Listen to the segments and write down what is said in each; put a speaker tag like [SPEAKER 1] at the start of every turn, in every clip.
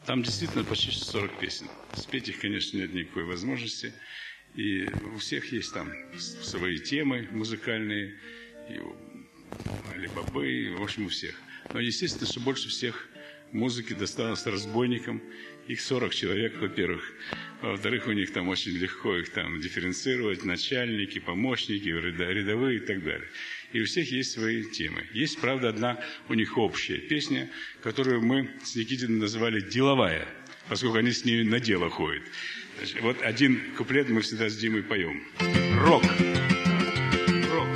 [SPEAKER 1] Там действительно почти 40 песен. Спеть их, конечно, нет никакой возможности. И у всех есть там свои темы музыкальные, и у Али-Бабы, и, в общем, у всех. Но естественно, что больше всех музыки досталось разбойникам. Их 40 человек, во-первых. Во-вторых, у них там очень легко их там дифференцировать. Начальники, помощники, рядовые и так далее. И у всех есть свои темы. Есть, правда, одна у них общая песня, которую мы с Никитиным называли «Деловая», поскольку они с ней на дело ходят. Значит, вот один куплет мы всегда с Димой поем. Рок. Рок.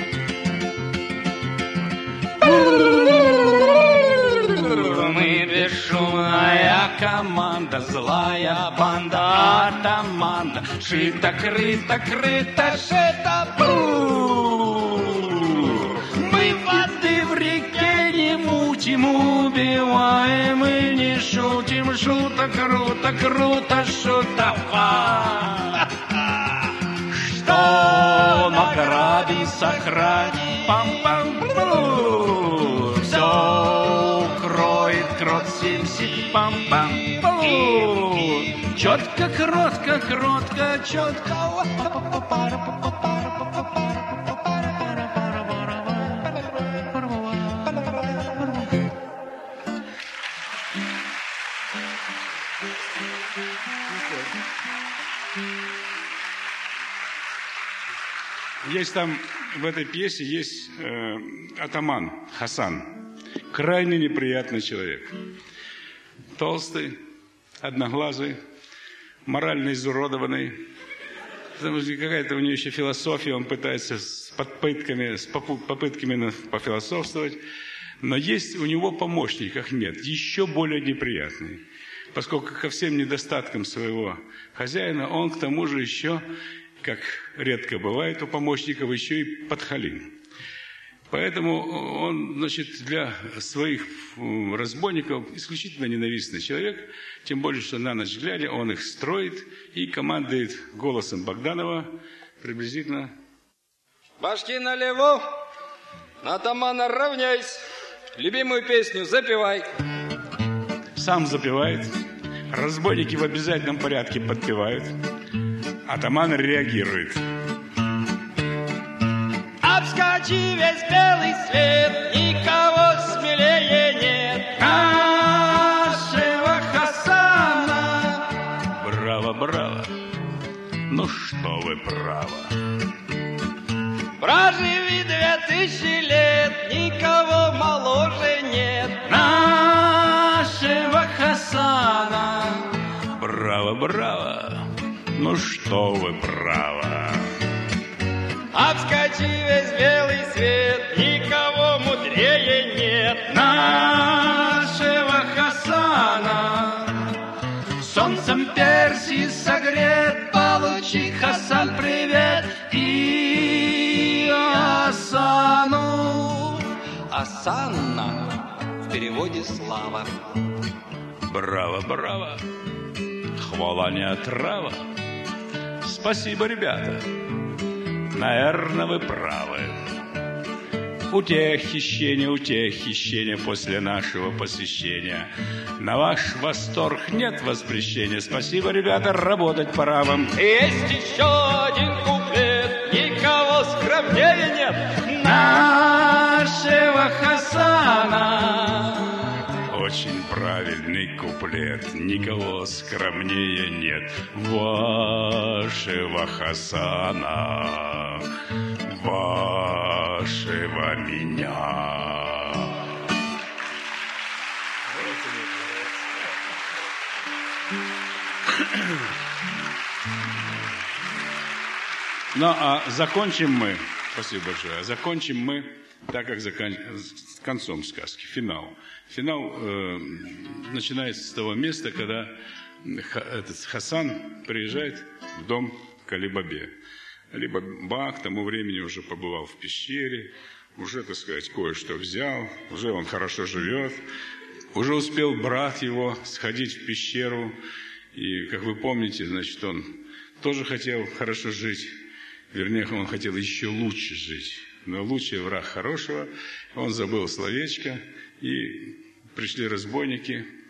[SPEAKER 2] Мы бесшумная команда, злая банда, атаманда. Шито, крыто, крыто, шито, мы воды в реке не мутим, убиваем и не шутим. Шута, круто, круто, шутова. Что награби сохрани, пам-пам-пу. Все кроет крот сим-си, пам-пам-пу. Четко, кротко, кротко, четко.
[SPEAKER 1] Есть там, в этой пьесе есть атаман Хасан. Крайне неприятный человек. Толстый, одноглазый, морально изуродованный. Потому что какая-то у него еще философия, он пытается с попытками пофилософствовать. Но есть у него помощник Ахмед, еще более неприятный. Поскольку ко всем недостаткам своего хозяина, он к тому же еще, как редко бывает у помощников, еще и подхалим. Поэтому он, значит, для своих разбойников исключительно ненавистный человек, тем более, что на ночь глядя он их строит и командует голосом Богданова приблизительно.
[SPEAKER 3] Башки налево, атамана равняйся, любимую песню запевай.
[SPEAKER 1] Сам запевает, разбойники в обязательном порядке подпевают, атаман реагирует.
[SPEAKER 2] Обскочи весь белый свет, никого смелее нет нашего Хасана.
[SPEAKER 1] Браво, браво, ну что вы, право.
[SPEAKER 2] Проживи 2000 лет, никого моложе нет нашего Хасана.
[SPEAKER 1] Браво, браво, ну что вы, право.
[SPEAKER 2] Обскочи весь белый свет, никого мудрее нет нашего Хасана. Солнцем Персии согрет, получи, Хасан, привет, и Асану. Асанна в переводе слава.
[SPEAKER 1] Браво, браво, хвала не отрава. Спасибо, ребята. Наверное, вы правы. Утех хищения после нашего посещения. На ваш восторг нет воспрещения. Спасибо, ребята, работать пора вам.
[SPEAKER 2] Есть еще один куплет, никого скромнее нет нашего Хасана.
[SPEAKER 1] Очень правильный куплет, никого скромнее нет вашего Хасана, вашего меня. Ну, а закончим мы, спасибо большое, закончим мы, так как с концом сказки, финал. Финал начинается с того места, когда этот Хасан приезжает в дом к Али-Бабе. Али-Баба к тому времени уже побывал в пещере, уже, так сказать, кое-что взял, уже он хорошо живет, уже успел брат его сходить в пещеру, и, как вы помните, значит, он тоже хотел хорошо жить, вернее, он хотел еще лучше жить. Но лучший враг хорошего, он забыл словечко, и пришли разбойники,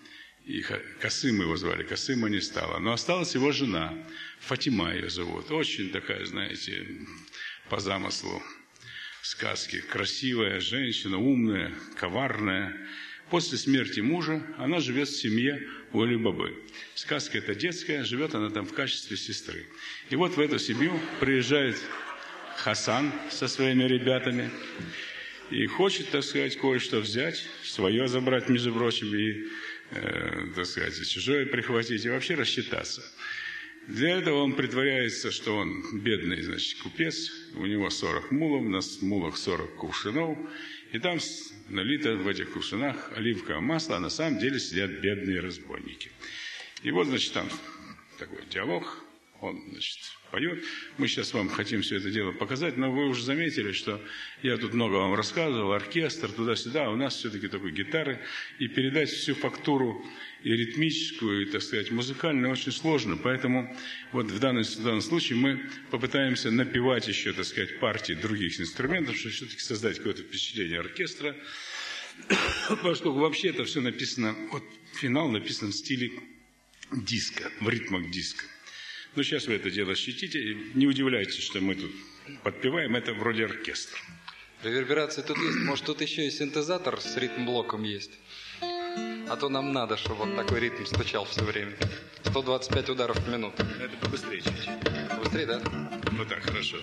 [SPEAKER 1] И Касым его звали, Касыма не стало. Но осталась его жена, Фатима ее зовут. Очень такая, знаете, по замыслу сказки. Красивая женщина, умная, коварная. После смерти мужа она живет в семье у Али-Бабы. Сказка эта детская, живет она там в качестве сестры. И вот в эту семью приезжает Хасан со своими ребятами и хочет, так сказать, кое-что взять, свое забрать, между прочим, и, так сказать, чужое прихватить, и вообще рассчитаться. Для этого он притворяется, что он бедный, значит, купец, у него 40 мулов, на мулах 40 кувшинов, и там налито в этих кувшинах оливковое масло, а на самом деле сидят бедные разбойники. И вот, значит, там такой диалог, он, значит, поет. Мы сейчас вам хотим все это дело показать, но вы уже заметили, что я тут много вам рассказывал, оркестр, туда-сюда, а у нас все-таки такой гитары, и передать всю фактуру и ритмическую, и, так сказать, музыкальную очень сложно, поэтому вот в данном случае мы попытаемся напевать еще, так сказать, партии других инструментов, чтобы все-таки создать какое-то впечатление оркестра, поскольку вообще это все написано, вот финал написан в стиле диско, в ритмах диско. Но сейчас вы это дело ощутите, и не удивляйтесь, что мы тут подпеваем, это вроде оркестр.
[SPEAKER 3] Реверберация тут есть, может тут еще и синтезатор с ритм-блоком есть. А то нам надо, чтобы вот такой ритм стучал все время. 125 ударов в минуту.
[SPEAKER 1] Это побыстрее чуть-чуть.
[SPEAKER 3] Быстрее, да?
[SPEAKER 1] Вот так, хорошо.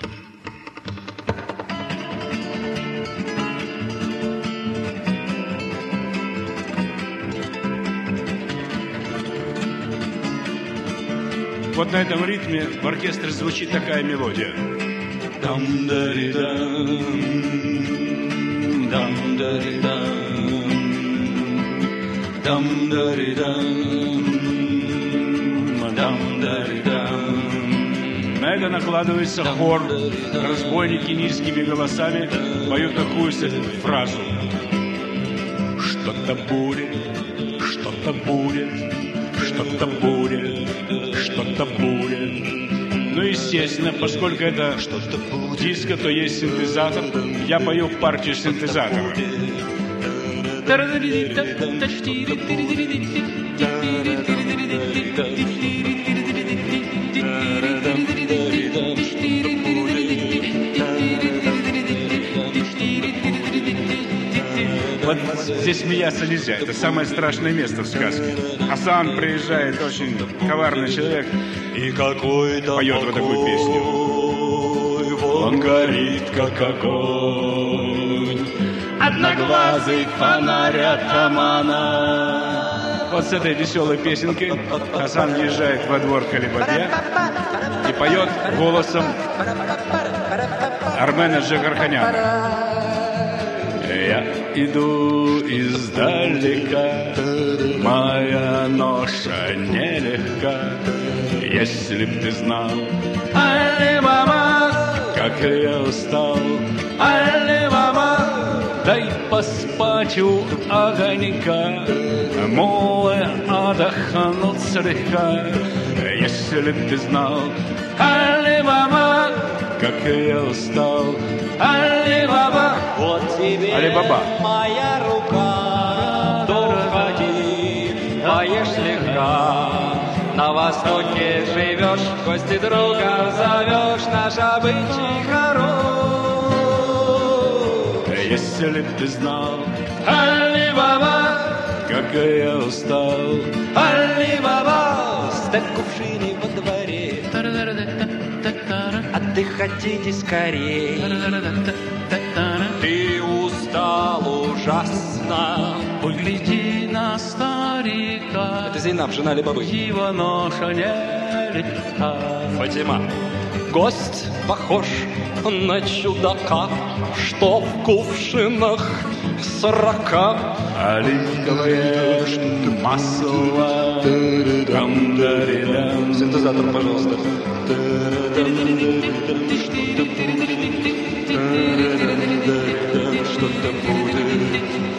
[SPEAKER 1] Вот на этом ритме в оркестре звучит такая мелодия. Дам-дари-дам, дам-дари-дам, дам-дари-дам, дам-дари-дам. На это накладывается хор. Разбойники низкими голосами поют такую фразу. Что-то будет, что-то будет, что-то будет, что-то будет. Ну, естественно, поскольку это диско, то есть синтезатор, я пою партию синтезатора. Вот здесь смеяться нельзя, это самое страшное место в сказке. Хасан приезжает, очень коварный человек, и поет вот такую песню. Он горит, как огонь, одноглазый фонарь атамана. Вот с этой веселой песенкой Хасан въезжает во двор к Али-Бабе и поет голосом Армена Джигарханяна. Я иду издалека, моя ноша нелегка. Если б ты знал, Али-Баба, как я устал, Али-Баба, дай поспать у огонька, молы отдохнут слегка. Если б ты знал, Али-Баба, как я устал, Али-Баба,
[SPEAKER 3] Вот тебе
[SPEAKER 1] Али-Баба.
[SPEAKER 3] моя рука, доходи, поешь слегка. На востоке живешь, в гости друга зовешь, наш обычай хорош.
[SPEAKER 1] Если б ты знал, Али-Баба, как я устал,
[SPEAKER 3] Али-Баба, ставь кувшины во дворе, отдыхайте скорей. Ты устал ужасно,
[SPEAKER 2] Погляди на старика,
[SPEAKER 3] это Зейнаб, жена Али-Бабы.
[SPEAKER 2] его ноша нелегка.
[SPEAKER 3] Фатима. Гость похож на чудака, что в кувшинах 40.
[SPEAKER 1] оливковое масло. Дам-дари-дам.
[SPEAKER 3] Синтезатор, пожалуйста.
[SPEAKER 1] Что-то будет.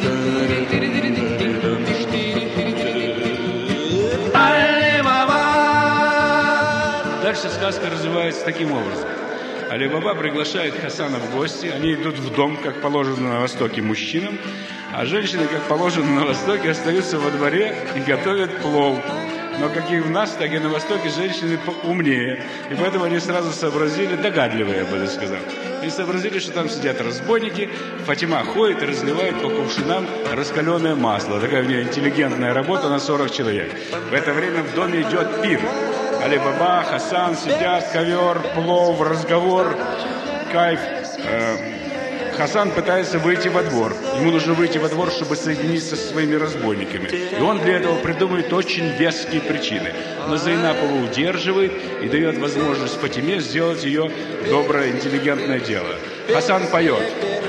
[SPEAKER 1] Дальше сказка развивается таким образом. Али-Баба приглашает Хасана в гости. Они идут в дом, как положено на Востоке мужчинам. А женщины, как положено на Востоке, остаются во дворе и готовят плов. Но как и у нас, так и на Востоке женщины умнее. И поэтому они сразу сообразили, догадливые, я бы даже сказал, и сообразили, что там сидят разбойники. Фатима ходит и разливает по кувшинам раскаленное масло. Такая у нее интеллигентная работа на 40 человек. В это время в доме идет пир. Али-Баба, Хасан сидят, ковер, плов, разговор, кайф. Хасан пытается выйти во двор. Ему нужно выйти во двор, чтобы соединиться со своими разбойниками. И он для этого придумывает очень веские причины. Но Зайнаб его удерживает и дает возможность Фатиме сделать ее доброе, интеллигентное дело. Хасан поет.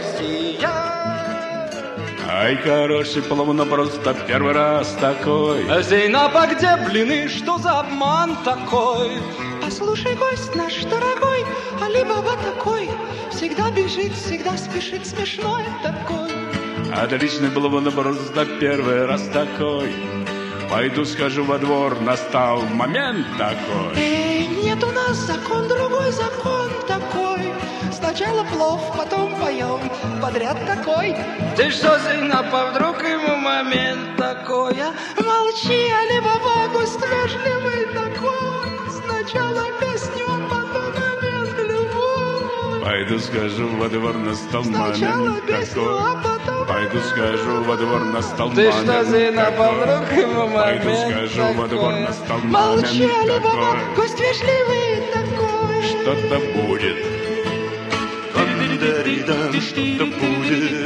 [SPEAKER 1] Ай, хороший плов, но просто первый раз такой.
[SPEAKER 2] Зейнаб, а где блины? Что за обман такой?
[SPEAKER 4] Послушай, гость наш дорогой, Али-Баба такой, всегда бежит, всегда спешит, смешной такой.
[SPEAKER 1] Отличный был бы наоборот, первый раз такой. Пойду схожу во двор, настал момент такой.
[SPEAKER 4] Эй, нет у нас закон, другой закон такой. Сначала плов, потом поем, подряд такой.
[SPEAKER 2] Ты что, Зейнаб, а вдруг ему момент такой?
[SPEAKER 4] Молчи, Али-Баба, гость вежливый такой. Сначала песню, потом момент любой.
[SPEAKER 1] Пойду схожу во двор, настал
[SPEAKER 4] Сначала
[SPEAKER 1] момент
[SPEAKER 4] песню,
[SPEAKER 1] такой.
[SPEAKER 4] а потом...
[SPEAKER 1] Пойду схожу во двор, настал
[SPEAKER 2] Ты
[SPEAKER 1] момент
[SPEAKER 2] что, Зейнаб, а вдруг ему
[SPEAKER 1] Пойду
[SPEAKER 2] момент
[SPEAKER 1] схожу во двор,
[SPEAKER 2] такой?
[SPEAKER 1] настал
[SPEAKER 4] Молчи,
[SPEAKER 1] момент
[SPEAKER 4] Али-Баба,
[SPEAKER 1] такой.
[SPEAKER 4] гость вежливый такой.
[SPEAKER 1] Что-то будет. Что-то будет.